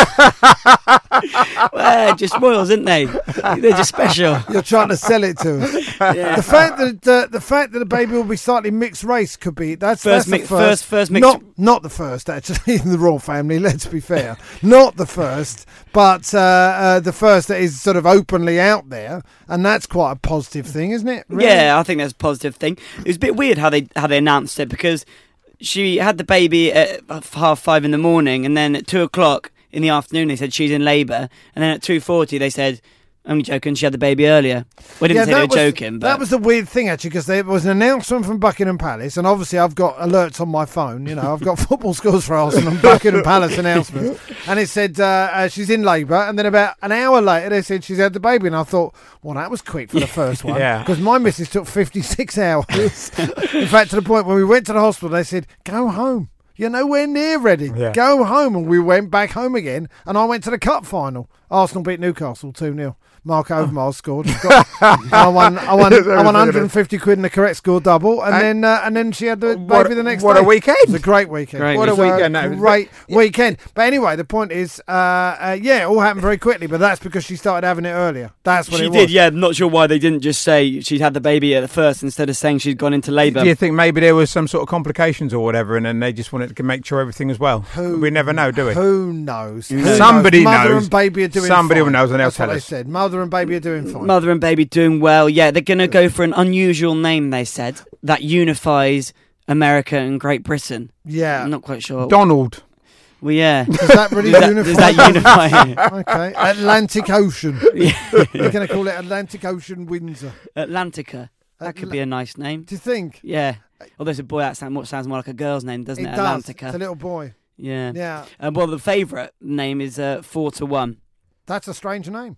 Well, just royals, aren't they? They're just special. You're trying to sell it to us. Yeah. The fact that uh, the fact that the baby will be slightly mixed race could be that's First that's mi- the first- first, first mixed- not not the first actually in the royal family. Let's be fair, not the first, but uh, uh, the first that is sort of openly out there, and that's quite a positive thing, isn't it? Really? Yeah, I think that's a positive thing. It was a bit weird how they how they announced it because she had the baby at half five in the morning, and then at two o'clock in the afternoon they said she's in labour, and then at two forty they said, only joking, she had the baby earlier. We didn't Yeah, say they were was, joking, but that was the weird thing actually, because there was an announcement from Buckingham Palace, and obviously I've got alerts on my phone. You know, I've got football scores for Arsenal and Buckingham Palace announcements, and it said uh, uh, she's in labour, and then about an hour later they said she's had the baby, and I thought, well, that was quick for the first one, Yeah. because my missus took fifty-six hours. In fact, to the point when we went to the hospital, they said, "Go home. You're nowhere near ready. Yeah. Go home." And we went back home again, and I went to the cup final. Arsenal beat Newcastle two nil. Mark Overmars scored. Got, I won. I won. I won one hundred fifty quid in the correct score double, and, And then uh, and then she had the what- baby the next what day. a weekend. It was a great weekend. Great What a It was weekend that was. Great weekend. But anyway, the point is, uh, uh, yeah, it all happened very quickly. But that's because she started having it earlier. That's what she it was. did. Yeah, I'm not sure why they didn't just say she'd had the baby at the first instead of saying she'd gone into labour. Do you think maybe there was some sort of complications or whatever, and then they just wanted to make sure everything was well? Who- we never know, do we? Who knows? Who Somebody knows? Mother knows. and baby are doing Somebody fine. knows, and they'll That's what tell they us. said. Mother and baby are doing fine. Mother and baby doing well. Yeah, they're going to go for an unusual name, they said, that unifies America and Great Britain. Yeah. I'm not quite sure. Donald. Well, yeah. Does that really Does that, unify? does that unify? Okay. Atlantic Ocean. Yeah. We're going to call it Atlantic Ocean Windsor. Atlantica. That could be a nice name. Do you think? Yeah. Although it's a boy, that sound, sounds more like a girl's name, doesn't it? It does. Atlantica. It's a little boy. Yeah. Yeah. Uh, well, the favourite name is uh, Four to One. That's a strange name.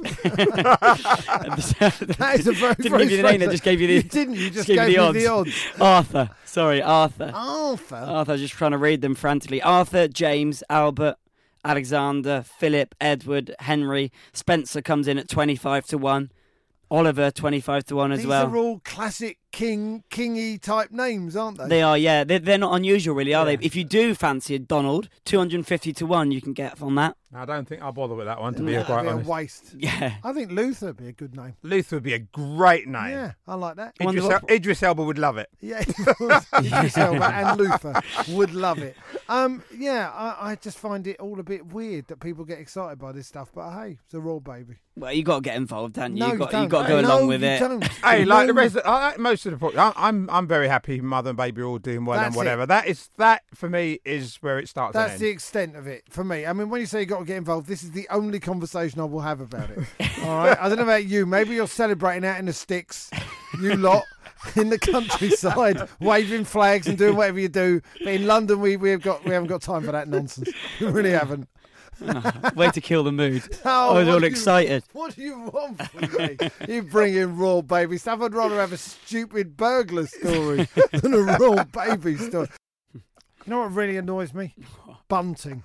that That is a very, Didn't very give you the name, strange they just gave you the. You didn't. You just gave gave you me the the odds. Arthur. Sorry, Arthur. Arthur. Arthur, I was just trying to read them frantically. Arthur, James, Albert, Alexander, Philip, Edward, Henry. Spencer comes in at twenty-five to one. Oliver, twenty-five to one as These well. are all classic king, kingy type names, aren't they? They are, yeah. They're, they're not unusual, really, are Yeah. they? If you do fancy a Donald, two hundred fifty to one, you can get on that. I don't think I'll bother with that one, to be That'd quite be a honest. waste. Yeah. I think Luther would be a good name. Luther would be a great name. Yeah, I like that. I wonder Idris, what- El- Idris Elba would love it. Yeah, Idris Elba and Luther would love it. Um, yeah, I, I just find it all a bit weird that people get excited by this stuff. But hey, it's a royal baby. Well, you got to get involved, haven't you? No, you got, don't. you got to go no, along with you it. Don't. Hey, like the No. rest, of, I, most of the, pro- I, I'm, I'm very happy. Mother and baby are all doing well That's and it. whatever. That is that for me is where it starts. That's and the ends. extent of it for me. I mean, when you say you got to get involved, this is the only conversation I will have about it. All right. I don't know about you. Maybe you're celebrating out in the sticks, you lot, in the countryside, waving flags and doing whatever you do. But in London, we we've got we haven't got time for that nonsense. We really haven't. Way to kill the mood. Oh, I was what all do you- excited. What do you want from me? You bring in raw baby stuff. I'd rather have a stupid burglar story than a raw baby story. You know what really annoys me? Bunting.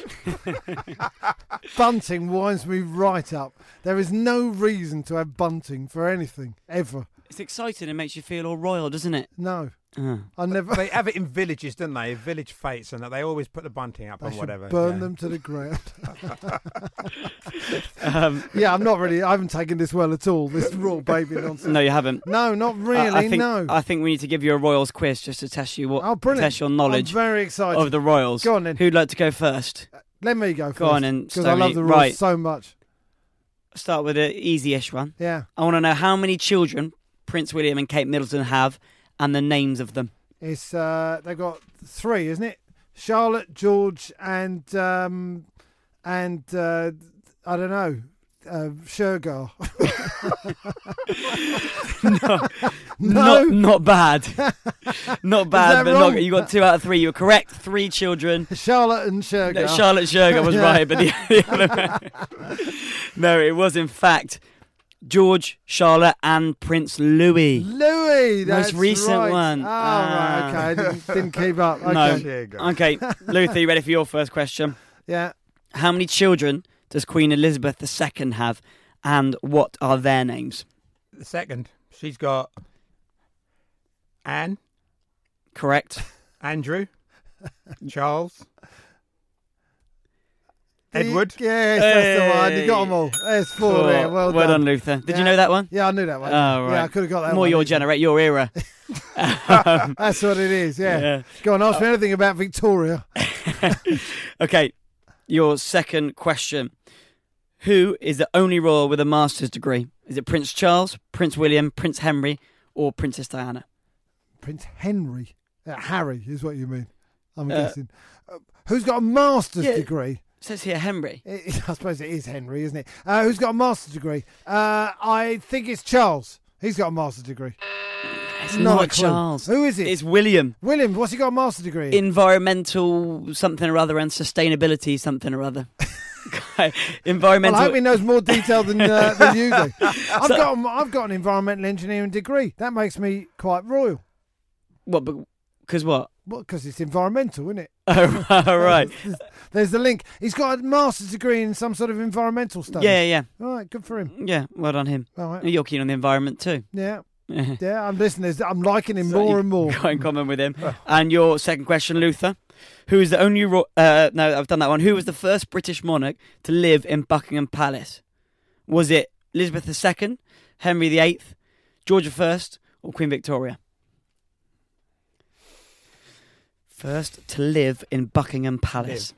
Bunting winds me right up. There is no reason to have bunting for anything, ever. It's exciting. It makes you feel all royal, doesn't it? No. Uh. I never... They have it in villages, don't they? Village fetes, and that they always put the bunting up I and should whatever. burn yeah. them to the ground. Um, Yeah, I'm not really... I haven't taken this well at all, this raw baby nonsense. no, you haven't. No, not really, I, I think, no. I think we need to give you a Royals quiz just to test you what Oh, brilliant. test your knowledge I'm very excited. of the Royals. Go on then. Who'd like to go first? Let me go first. Go on then, Because I love Stoney. the rules Right. so much. Start with an easy-ish one. Yeah. I want to know how many children Prince William and Kate Middleton have and the names of them. It's uh, they've got three, isn't it? Charlotte, George, and um, and uh, I don't know, uh, Shergar. no, No? Not, not bad. Not bad, that but wrong? not, you got two out of three. You were correct. Three children. Charlotte and Shergar. No, Charlotte Shergar was Yeah. right, but the, the other no, it was in fact George, Charlotte, and Prince Louis. Louis, that's Most recent right. one. Oh, Ah. right, okay, I didn't, didn't keep up. Okay. No. There you go. Okay, Luther, you ready for your first question? Yeah, How many children does Queen Elizabeth the Second have, and what are their names? The second, she's got Anne, Correct. Andrew, Charles, The- Edward. Yes, that's the one. You got Hey. them all. There's four there. Well, well done. done, Luther. Did Yeah. you know that one? Yeah, I knew that one. Oh, right. Yeah, I could have got that More one. your easy. generate, your era. Um, That's what it is, yeah. yeah. Go on, ask me anything about Victoria. Okay, your second question. Who is the only royal with a master's degree? Is it Prince Charles, Prince William, Prince Henry, or Princess Diana? Prince Henry. Uh, Harry is what you mean, I'm Uh, guessing. Uh, who's got a master's yeah. degree? It says here Henry. It, I suppose it is Henry, isn't it? Uh, who's got a master's degree? Uh, I think it's Charles. He's got a master's degree. It's Not not, a clue. Charles. Who is it? It's William. William. What's he got a master's degree in? Environmental something or other and sustainability something or other. Well, Environmental. I hope he knows more detail than, uh, than you do. I've, got, a- I've got an environmental engineering degree. That makes me quite royal. What? Because what? Well, because it's environmental, isn't it? Oh, right. There's the link. He's got a master's degree in some sort of environmental studies. Yeah, yeah, All right, good for him. yeah. Well done him. All right. You're keen on the environment too. Yeah, Yeah. yeah. I'm listening. There's- I'm liking him So more you've and more. Got in common with him. And your second question, Luther. Who is the only? Ro- uh, no, I've done that one. Who was the first British monarch to live in Buckingham Palace? Was it Elizabeth the Second, Henry the Eighth, George the First, or Queen Victoria? First to live in Buckingham Palace.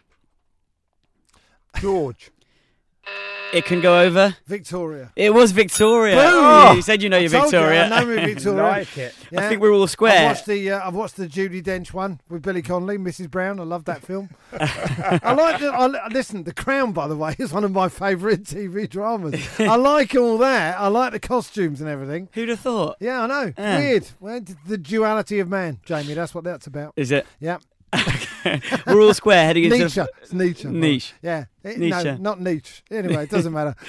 George. It can go over. Victoria. It was Victoria. Boom! Oh, you said you know your Told you, Victoria. I know me Victoria. Like it. Yeah. I think we're all I've square. watched the uh, I've watched the Judi Dench one with Billy Connolly, Missus Brown. I love that film. I like the, I, listen, The Crown, by the way, is one of my favourite T V dramas. I like all that. I like the costumes and everything. Who'd have thought? Yeah, I know. Yeah. Weird. Well, the duality of man, Jamie. That's what that's about. Is it? Yeah. We're all square heading into Nietzsche. It's Nietzsche. Niche. Yeah. It- No, Nietzsche. not Nietzsche. Anyway, it doesn't matter.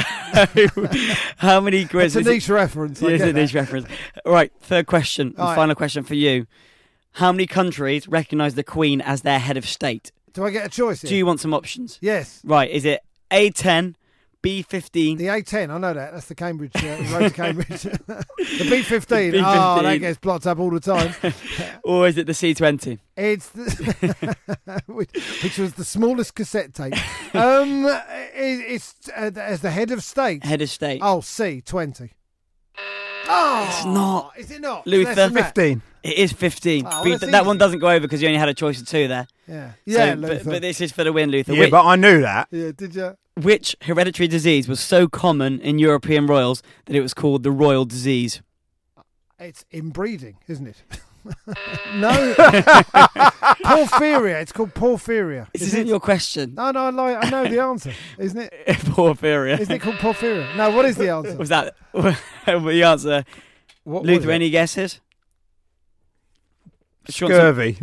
How many It's quiz? a is it- niche reference. I Yeah, it's get a that. niche reference. Right, third question, and All right. final question for you. How many countries recognise the Queen as their head of state? Do I get a choice here? Do you want some options? Yes. Right, is it A ten, B fifteen, The A ten, I know that. That's the Cambridge, uh, road to Cambridge. The B fifteen, The oh, B that fifteen. gets blocked up all the time. or is it the C twenty? It's the, which, which was the smallest cassette tape. Um, it, it's uh, as the head of state. Head of state. Oh, C twenty. Oh, It's not. Is it not? Luther. Less than that? Fifteen. It is fifteen. Oh, well, But that's th- that one easy. doesn't go over because you only had a choice of two there. Yeah, So, yeah, but, Luther. but this is for the win, Luther. Yeah, which, but I knew that. yeah, did you? which hereditary disease was so common in European royals that it was called the royal disease? It's inbreeding, isn't it? No, porphyria. It's called porphyria. This Is isn't it? your question. No, no, I, like, I know the answer, isn't it? Porphyria. Isn't it called porphyria? No, what is the answer? Was that the answer? What was Luther, it? any guesses? Scurvy.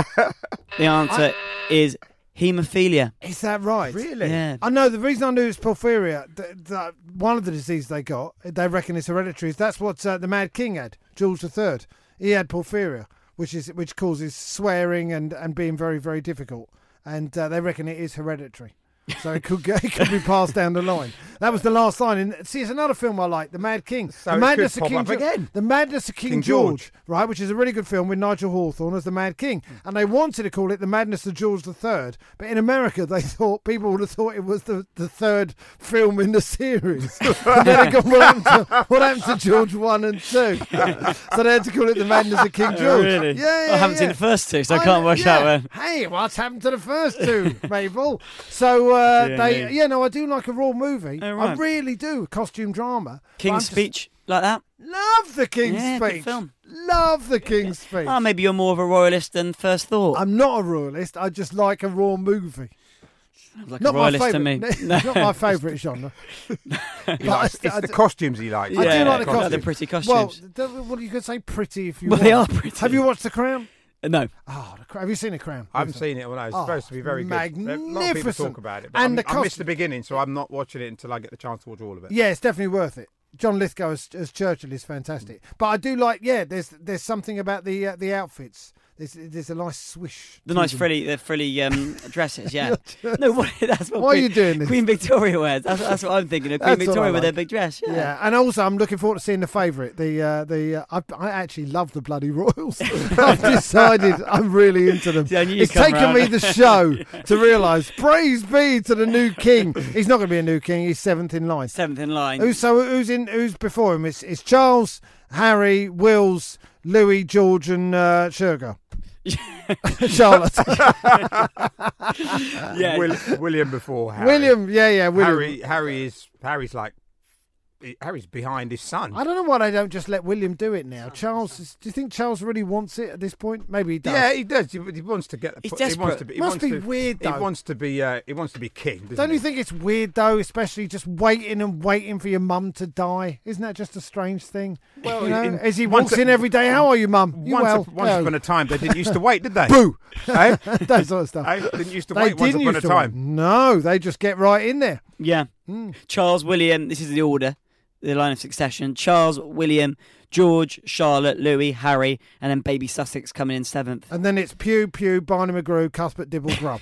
The answer is haemophilia. Is that right? Really? Yeah. I know the reason I knew it's porphyria. Th- th- one of the diseases they got, they reckon it's hereditary. Is that's what uh, the Mad King had, George the Third. He had porphyria, which is which causes swearing and, and being very very difficult. And uh, they reckon it is hereditary. So it could go, it could be passed down the line. That was the last line. And see, it's another film I like, The Mad King. So the it Madness could of pop King up George, again. The Madness of King, King George, George. right, which is a really good film with Nigel Hawthorne as the Mad King. And they wanted to call it The Madness of George the Third, but in America they thought people would have thought it was the, the third film in the series. And then they got, what happened, to, what happened to George One and Two? So they had to call it The Madness of King George. Oh, really? Yeah, yeah, I haven't yeah. seen the first two, so I I can't know- work yeah. out when. Hey, what's happened to the first two, Mabel? So uh, Dear they, me. yeah, no, I do like a raw movie. Oh, I right. really do. Costume drama. But I'm King's just- Speech, like that? Love the King's Yeah, good Speech. film. Love the King's Speech. Oh, maybe you're more of a royalist than first thought. I'm not a royalist. I just like a raw movie. like Not a my royalist to favourite. me. Not my favourite genre. He But likes, I- it's I- the costumes he likes. I do Yeah, like the like costumes. the pretty Well, costumes. th- well, you could say pretty if you Well, want. they are pretty. Have you watched The Crown? Uh, No. Oh, the Crown. Have you seen The Crown? I haven't seen it. Well, no, it's Oh, supposed to be very good. A lot of people magnificent. talk about it, but And I'm- the I missed costume- the beginning, so I'm not watching it until I get the chance to watch all of it. Yeah, it's definitely worth it. John Lithgow as, as Churchill is fantastic. But I do like, yeah, there's there's something about the uh, the outfits. There's there's a nice swish. The to nice them. frilly, the frilly um, dresses, yeah. No, what, that's what Why are Queen, you doing this? Queen Victoria wears. That's, that's what I'm thinking of. Queen That's what I Victoria with her like. big dress, yeah. Yeah, and also I'm looking forward to seeing The Favourite. The uh, the uh, I, I actually love the bloody Royals. I've decided I'm really into them. See, I knew you'd It's come taken round. me the show to realise. Praise be to the new king. He's not going to be a new king. He's seventh in line. Seventh in line. Who's so? Who's in? Who's before him? It's, it's Charles, Harry, Wills, Louis, George, and uh, Sugar. Charlotte. yeah. Will, William before Harry. William. Yeah, yeah. William. Harry. Harry is Harry's like Harry's behind his son. I don't know why they don't just let William do it now. Charles, is, do you think Charles really wants it at this point? Maybe he does. Yeah, he does. He, he wants to get. The, He's he wants desperate. to be. He Must wants be to, weird, He though. wants to be. Uh, he wants to be king. doesn't Don't he? you think it's weird though, especially just waiting and waiting for your mum to die? Isn't that just a strange thing? Well, you know, in- as he once walks a- in every day, how are you, mum? You Once, well? up- once Yeah. upon a time, they didn't used to wait, did they? Boo! Eh? That sort of stuff. Eh? Didn't used to They wait once didn't upon used a to wait. time. No, they just get right in there. Yeah. Mm. Charles, William, this is the order, the line of succession. Charles, William, George, Charlotte, Louis, Harry, and then baby Sussex coming in seventh. And then it's Pew, Pew, Barney McGrew, Cuthbert, Dibble, Grub.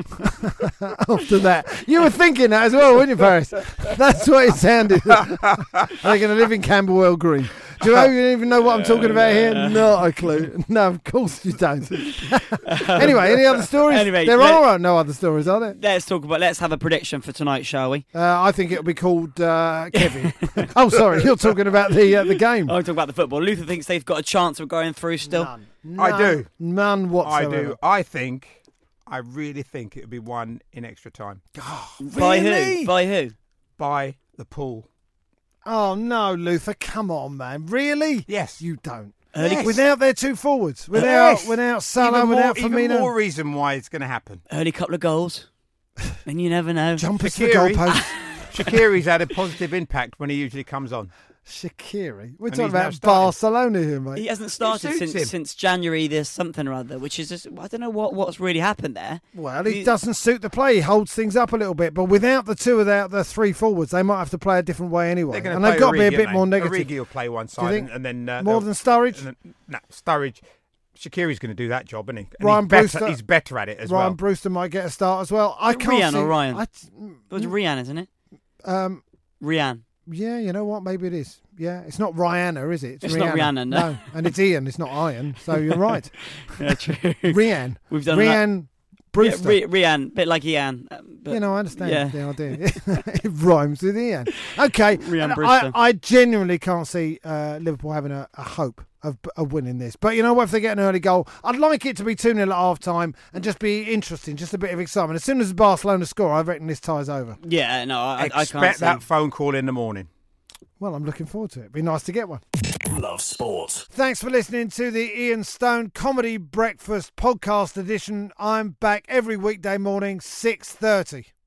After that. You were thinking that as well, weren't you, Paris? That's what it sounded. They're going to live in Camberwell Green. Do you, know, you even know what I'm talking about here? Not a clue. No, of course you don't. Anyway, any other stories? Anyway, there let- are no other stories, are there? Let's talk about, let's have a prediction for tonight, shall we? Uh, I think it'll be called uh, Kevin. Oh, sorry, you're talking about the uh, the game. I'll talk about the football. Luther thinks they've got a chance of going through still. None. I do. None I whatsoever. do. I think. I really think it would be won in extra time By Really? who? By who? by the pool. Oh, no, Luther, come on, man. Really? Yes. You don't. Early- Yes. Without their two forwards, without Yes. without Salah, even more, without even Firmino, more reason why it's going to happen. Early couple of goals. And you never know. jumpers to the Shaqiri. goalpost. Shaqiri's had a positive impact when he usually comes on. Shaqiri, we're And talking he's now about starting. Barcelona here, mate. He hasn't started suits since him. since January. There's something or other, which is just I don't know what, what's really happened there. Well, he He- doesn't suit the play. He holds things up a little bit, but without the two, without the three forwards, they might have to play a different way anyway. They're going And to they've got to be a bit more negative. Origi will play one you side, think? and, and then uh, More they'll- than Sturridge. and then- No, Sturridge. Shaqiri's going to do that job, isn't he? And Ryan he's better, Brewster- he's better at it as Ryan well. Brewster might get a start as well. I Is it can't Rian see. or Ryan? I, It was Rian, isn't it? um, Rian. yeah, you know what? Maybe it is. Yeah, it's not Rihanna, is it? It's not Rihanna, no. and it's Ian. It's not Iron. So you're right. Yeah, true. Rian. We've done Rian Brewster. Yeah, Ri- Rian, bit like Ian. um, But you know, I understand yeah. the idea. It rhymes with Ian. Okay, Rian and Brewster. I, I genuinely can't see uh, Liverpool having a, a hope of, of winning this. But you know what? If they get an early goal, I'd like it to be two nil at half time and just be interesting, just a bit of excitement. As soon as Barcelona score, I reckon this tie's over. Yeah, no, I, I can't Expect see. that phone call in the morning. Well, I'm looking forward to it. It'd be nice to get one. Love sport. Thanks for listening to the Ian Stone Comedy Breakfast Podcast Edition. I'm back every weekday morning, six thirty.